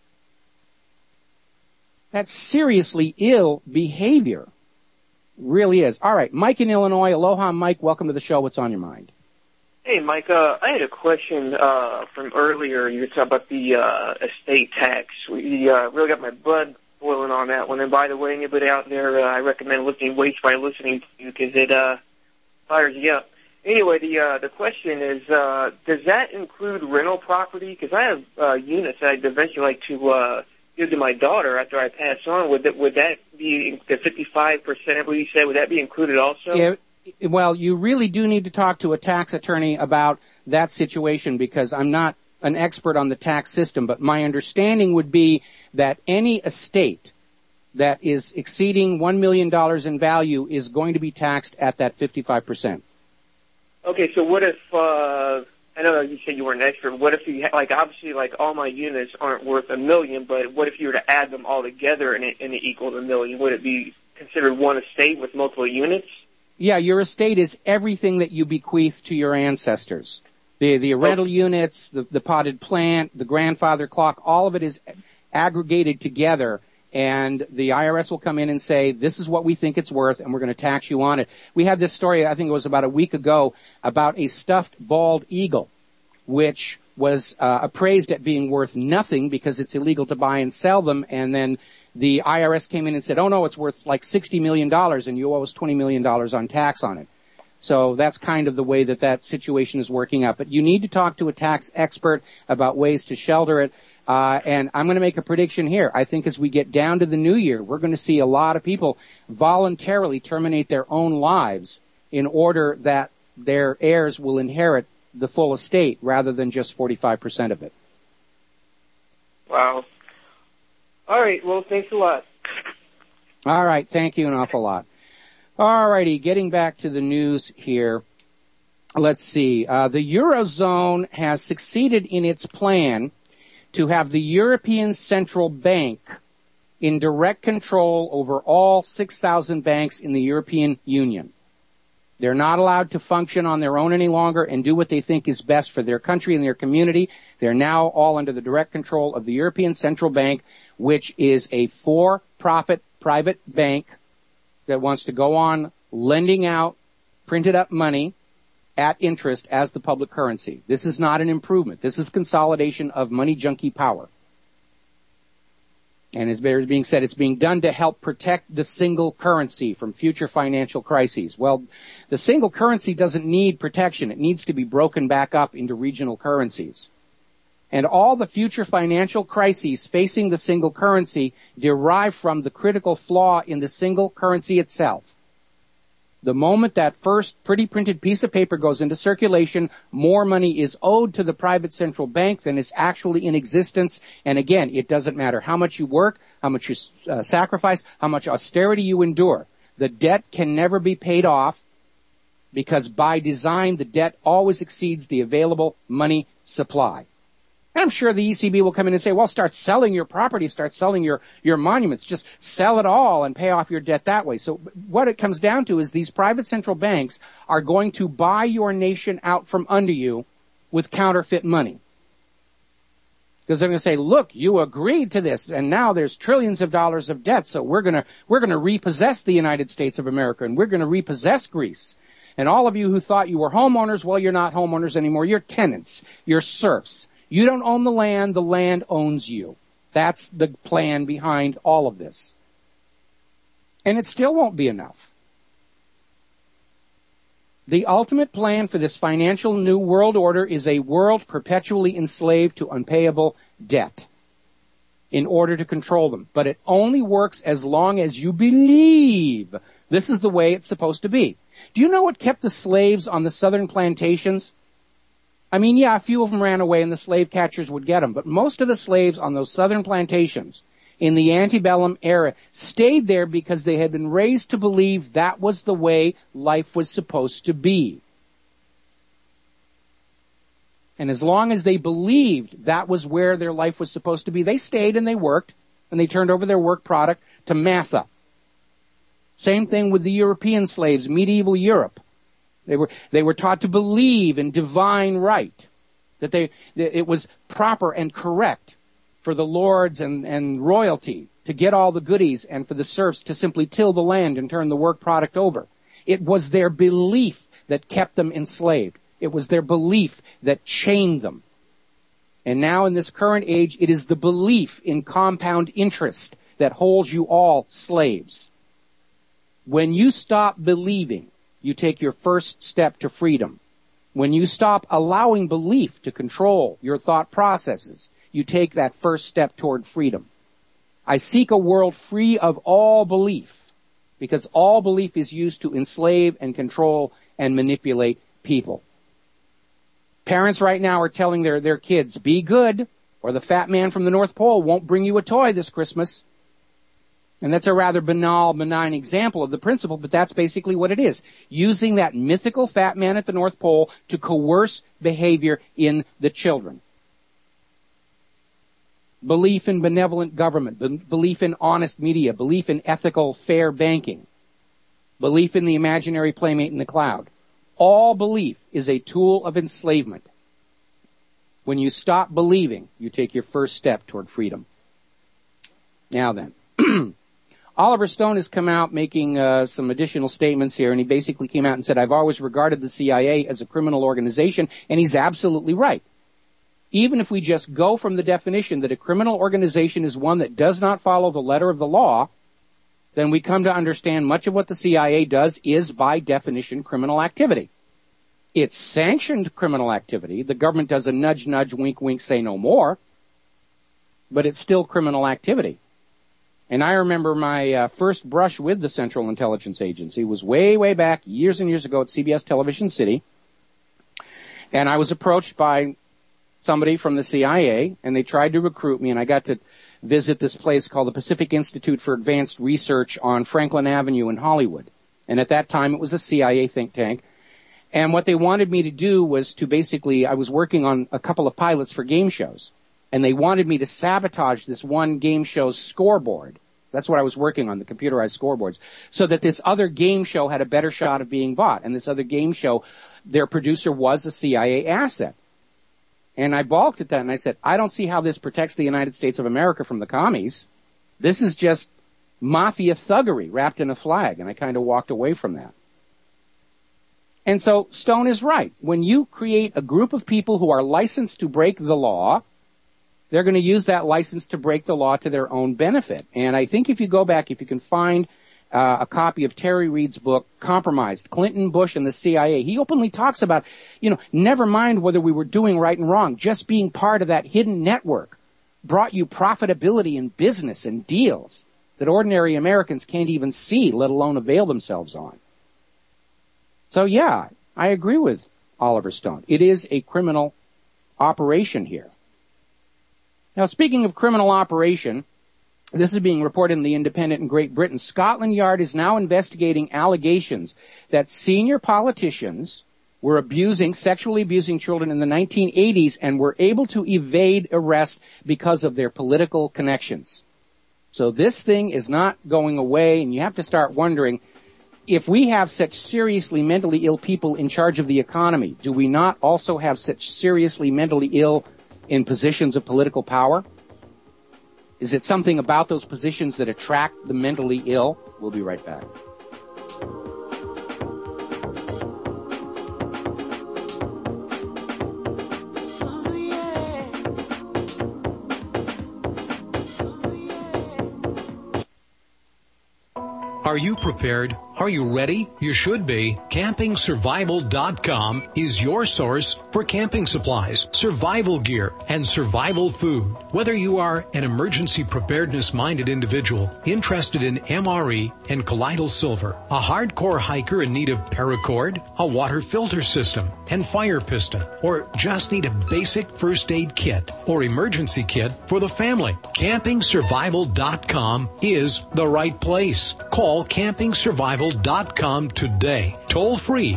That's seriously ill behavior. Really is. All right, Mike in Illinois. Aloha, Mike. Welcome to the show. What's on your mind? Hey, Mike, I had a question from earlier. You were talking about the estate tax. We really got my blood boiling on that one. And by the way, anybody out there, I recommend lifting weights by listening to you because it fires you up. Anyway, the question is, does that include rental property? Because I have units that I'd eventually like to give to my daughter after I pass on. Would that be the 55%? What you said, would that be included also? Yeah. Well, you really do need to talk to a tax attorney about that situation because I'm not an expert on the tax system, but my understanding would be that any estate that is exceeding $1 million in value is going to be taxed at that 55%. Okay, so what if, I know you said you weren't an expert, what if you, obviously, all my units aren't worth $1 million, but what if you were to add them all together and it equaled $1 million? Would it be considered one estate with multiple units? Yeah, your estate is everything that you bequeath to your ancestors. The rental units, the potted plant, the grandfather clock, all of it is aggregated together, and the IRS will come in and say, this is what we think it's worth, and we're going to tax you on it. We had this story, I think it was about a week ago, about a stuffed bald eagle, which was appraised at being worth nothing because it's illegal to buy and sell them, and then the IRS came in and said, oh, no, it's worth like $60 million, and you owe us $20 million on tax on it. So that's kind of the way that situation is working out. But you need to talk to a tax expert about ways to shelter it. And I'm going to make a prediction here. I think as we get down to the new year, we're going to see a lot of people voluntarily terminate their own lives in order that their heirs will inherit the full estate rather than just 45% of it. Wow. All right. Well, thanks a lot. All right. Thank you an awful lot. All righty. Getting back to the news here. Let's see. The Eurozone has succeeded in its plan to have the European Central Bank in direct control over all 6,000 banks in the European Union. They're not allowed to function on their own any longer and do what they think is best for their country and their community. They're now all under the direct control of the European Central Bank, which is a for-profit private bank that wants to go on lending out printed up money at interest as the public currency. This is not an improvement. This is consolidation of money junkie power. And as being said, it's being done to help protect the single currency from future financial crises. Well, the single currency doesn't need protection. It needs to be broken back up into regional currencies. And all the future financial crises facing the single currency derive from the critical flaw in the single currency itself. The moment that first pretty printed piece of paper goes into circulation, more money is owed to the private central bank than is actually in existence. And again, it doesn't matter how much you work, how much you sacrifice, how much austerity you endure. The debt can never be paid off because by design, the debt always exceeds the available money supply. And I'm sure the ECB will come in and say, well, start selling your property, start selling your monuments, just sell it all and pay off your debt that way. So what it comes down to is these private central banks are going to buy your nation out from under you with counterfeit money. Because they're going to say, look, you agreed to this, and now there's trillions of dollars of debt, so we're going to repossess the United States of America, and we're going to repossess Greece. And all of you who thought you were homeowners, well, you're not homeowners anymore. You're tenants. You're serfs. You don't own the land owns you. That's the plan behind all of this. And it still won't be enough. The ultimate plan for this financial new world order is a world perpetually enslaved to unpayable debt in order to control them. But it only works as long as you believe this is the way it's supposed to be. Do you know what kept the slaves on the southern plantations? I mean, yeah, a few of them ran away and the slave catchers would get them, but most of the slaves on those southern plantations in the antebellum era stayed there because they had been raised to believe that was the way life was supposed to be. And as long as they believed that was where their life was supposed to be, they stayed and they worked, and they turned over their work product to massa. Same thing with the European slaves, medieval Europe. They were taught to believe in divine right, that it was proper and correct for the lords and royalty to get all the goodies and for the serfs to simply till the land and turn the work product over. It was their belief that kept them enslaved. It was their belief that chained them. And now in this current age, it is the belief in compound interest that holds you all slaves. When you stop believing, you take your first step to freedom. When you stop allowing belief to control your thought processes, you take that first step toward freedom. I seek a world free of all belief, because all belief is used to enslave and control and manipulate people. Parents right now are telling their kids, be good, or the fat man from the North Pole won't bring you a toy this Christmas. And that's a rather banal, benign example of the principle, but that's basically what it is. Using that mythical fat man at the North Pole to coerce behavior in the children. Belief in benevolent government, belief in honest media, belief in ethical, fair banking, belief in the imaginary playmate in the cloud. All belief is a tool of enslavement. When you stop believing, you take your first step toward freedom. Now then. Oliver Stone has come out making some additional statements here, and he basically came out and said, I've always regarded the CIA as a criminal organization, and he's absolutely right. Even if we just go from the definition that a criminal organization is one that does not follow the letter of the law, then we come to understand much of what the CIA does is, by definition, criminal activity. It's sanctioned criminal activity. The government does a nudge, nudge, wink, wink, say no more, but it's still criminal activity. And I remember my first brush with the Central Intelligence Agency was way, way back, years and years ago at CBS Television City. And I was approached by somebody from the CIA, and they tried to recruit me, and I got to visit this place called the Pacific Institute for Advanced Research on Franklin Avenue in Hollywood. And at that time, it was a CIA think tank. And what they wanted me to do was to basically, I was working on a couple of pilots for game shows. And they wanted me to sabotage this one game show's scoreboard. That's what I was working on, the computerized scoreboards, so that this other game show had a better shot of being bought. And this other game show, their producer was a CIA asset. And I balked at that, and I said, I don't see how this protects the United States of America from the commies. This is just mafia thuggery wrapped in a flag, and I kind of walked away from that. And so Stone is right. When you create a group of people who are licensed to break the law, they're going to use that license to break the law to their own benefit. And I think if you go back, if you can find a copy of Terry Reid's book, Compromised, Clinton, Bush, and the CIA. He openly talks about, never mind whether we were doing right and wrong, just being part of that hidden network brought you profitability in business and deals that ordinary Americans can't even see, let alone avail themselves on. So yeah, I agree with Oliver Stone. It is a criminal operation here. Now, speaking of criminal operation, this is being reported in The Independent in Great Britain. Scotland Yard is now investigating allegations that senior politicians were sexually abusing children in the 1980s and were able to evade arrest because of their political connections. So this thing is not going away, and you have to start wondering, if we have such seriously mentally ill people in charge of the economy, do we not also have such seriously mentally ill in positions of political power? Is it something about those positions that attract the mentally ill? We'll be right back. Are you prepared? Are you ready? You should be. CampingSurvival.com is your source for camping supplies, survival gear, and survival food. Whether you are an emergency preparedness-minded individual interested in MRE and colloidal silver, a hardcore hiker in need of paracord, a water filter system, and fire piston, or just need a basic first aid kit or emergency kit for the family, CampingSurvival.com is the right place. Call CampingSurvival.com today. Toll free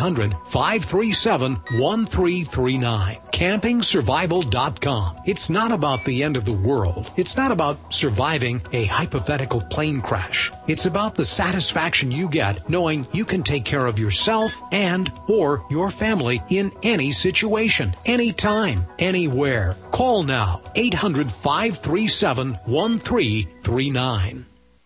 800-537-1339. CampingSurvival.com. It's not about the end of the world. It's not about surviving a hypothetical plane crash. It's about the satisfaction you get knowing you can take care of yourself and or your family in any situation, anytime, anywhere. Call now 800-537-1339.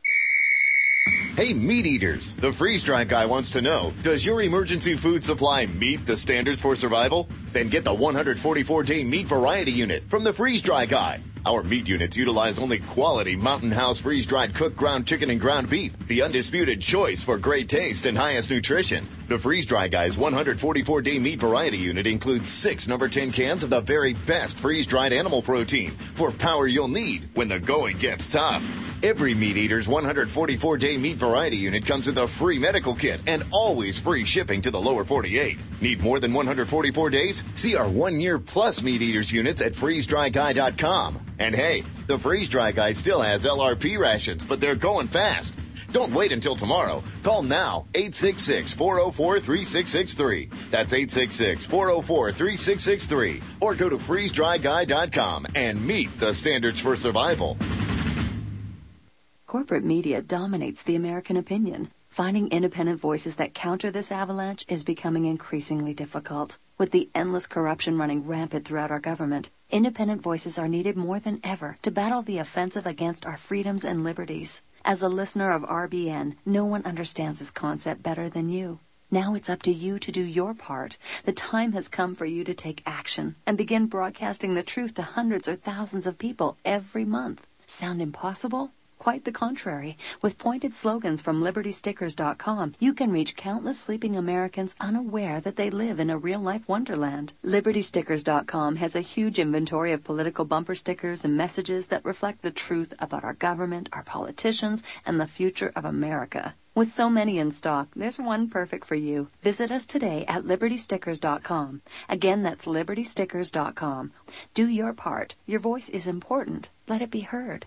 Hey, meat eaters, the freeze-dry guy wants to know, does your emergency food supply meet the standards for survival? Then get the 144-day meat variety unit from the freeze-dry guy. Our meat units utilize only quality Mountain House freeze-dried cooked ground chicken and ground beef, the undisputed choice for great taste and highest nutrition. The Freeze-Dry Guy's 144-day meat variety unit includes 6 number 10 cans of the very best freeze-dried animal protein for power you'll need when the going gets tough. Every Meat Eater's 144-day meat variety unit comes with a free medical kit and always free shipping to the lower 48. Need more than 144 days? See our 1-year plus Meat Eater's units at freezedryguy.com. And hey, the Freeze-Dry Guy still has LRP rations, but they're going fast. Don't wait until tomorrow. Call now, 866-404-3663. That's 866-404-3663. Or go to freezedryguy.com and meet the standards for survival. Corporate media dominates the American opinion. Finding independent voices that counter this avalanche is becoming increasingly difficult. With the endless corruption running rampant throughout our government, independent voices are needed more than ever to battle the offensive against our freedoms and liberties. As a listener of RBN, no one understands this concept better than you. Now it's up to you to do your part. The time has come for you to take action and begin broadcasting the truth to hundreds or thousands of people every month. Sound impossible? Quite the contrary. With pointed slogans from LibertyStickers.com, you can reach countless sleeping Americans unaware that they live in a real-life wonderland. LibertyStickers.com has a huge inventory of political bumper stickers and messages that reflect the truth about our government, our politicians, and the future of America. With so many in stock, there's one perfect for you. Visit us today at LibertyStickers.com. Again, that's LibertyStickers.com. Do your part. Your voice is important. Let it be heard.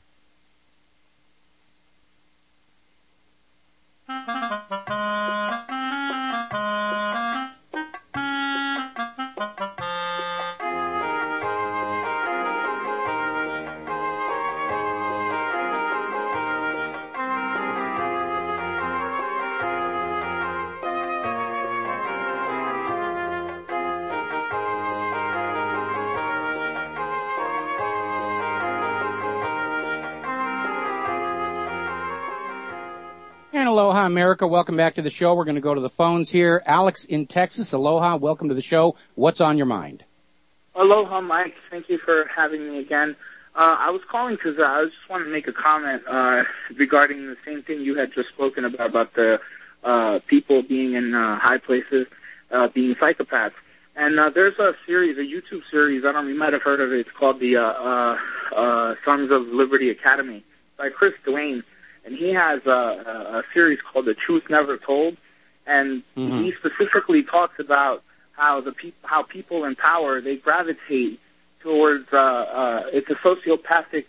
Aloha, America. Welcome back to the show. We're going to go to the phones here. Alex in Texas. Aloha. Welcome to the show. What's on your mind? Aloha, Mike. Thank you for having me again. I was calling because I just wanted to make a comment regarding the same thing you had just spoken about the people being in high places, being psychopaths. And there's a series, a YouTube series, you might have heard of it, it's called the Sons of Liberty Academy by Chris Duane. And he has a series called The Truth Never Told. And he specifically talks about how how people in power, they gravitate towards it's a sociopathic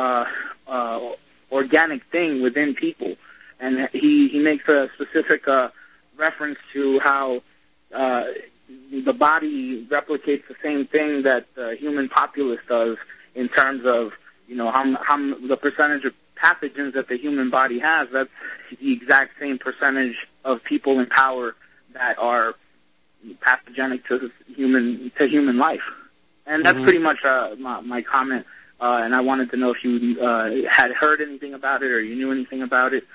organic thing within people. And he makes a specific reference to how the body replicates the same thing that the human populace does in terms of, how the percentage of pathogens that the human body has. That's the exact same percentage of people in power that are pathogenic to human life. And that's pretty much my comment. And I wanted to know if you had heard anything about it or you knew anything about it.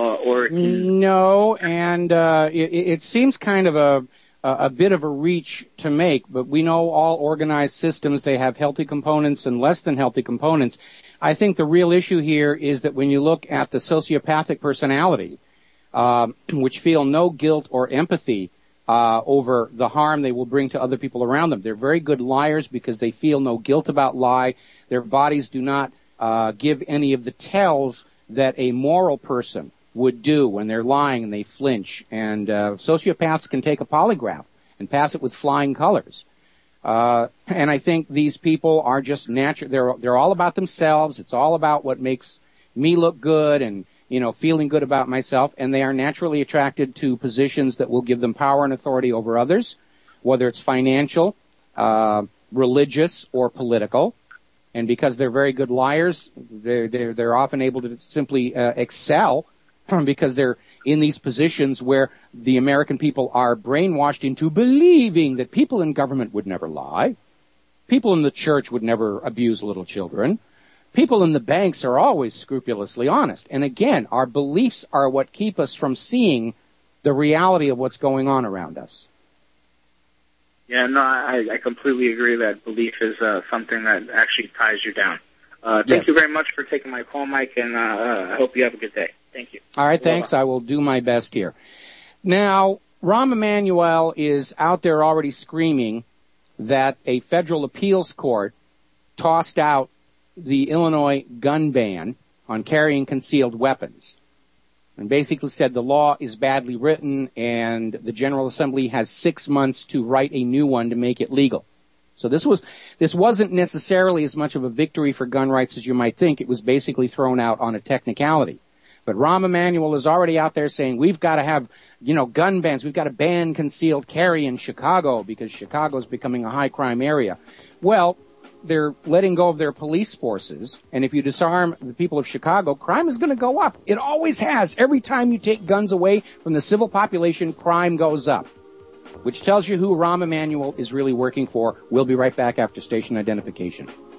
No, and it seems kind of a bit of a reach to make, but we know all organized systems, they have healthy components and less than healthy components. I think the real issue here is that when you look at the sociopathic personality, which feel no guilt or empathy over the harm they will bring to other people around them. They're very good liars because they feel no guilt about lie. Their bodies do not give any of the tells that a moral person would do when they're lying and they flinch. And sociopaths can take a polygraph and pass it with flying colors. And I think these people are just natural. They're all about themselves. It's all about what makes me look good and, feeling good about myself. And they are naturally attracted to positions that will give them power and authority over others, whether it's financial, religious, or political. And because they're very good liars, they're often able to simply excel because they're in these positions where the American people are brainwashed into believing that people in government would never lie. People in the church would never abuse little children. People in the banks are always scrupulously honest. And again, our beliefs are what keep us from seeing the reality of what's going on around us. Yeah, no, I completely agree that belief is something that actually ties you down. Thank you very much for taking my call, Mike, and I hope you have a good day. Thank you. All right, thanks. I will do my best here. Now, Rahm Emanuel is out there already screaming that a federal appeals court tossed out the Illinois gun ban on carrying concealed weapons and basically said the law is badly written and the General Assembly has 6 months to write a new one to make it legal. So this wasn't necessarily as much of a victory for gun rights as you might think. It was basically thrown out on a technicality. But Rahm Emanuel is already out there saying we've got to have, gun bans. We've got to ban concealed carry in Chicago because Chicago is becoming a high crime area. Well, they're letting go of their police forces. And if you disarm the people of Chicago, crime is going to go up. It always has. Every time you take guns away from the civil population, crime goes up, which tells you who Rahm Emanuel is really working for. We'll be right back after station identification.